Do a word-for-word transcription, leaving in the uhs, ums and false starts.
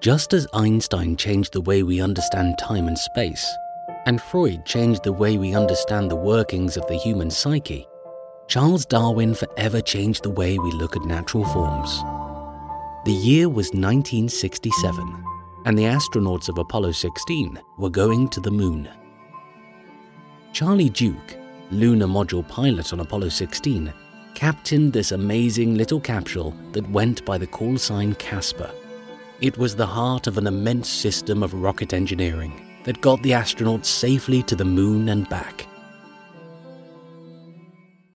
Just as Einstein changed the way we understand time and space, and Freud changed the way we understand the workings of the human psyche, Charles Darwin forever changed the way we look at natural forms. The year was nineteen sixty-seven, and the astronauts of Apollo sixteen were going to the moon. Charlie Duke, lunar module pilot on Apollo sixteen, captained this amazing little capsule that went by the call sign Casper. It was the heart of an immense system of rocket engineering that got the astronauts safely to the moon and back.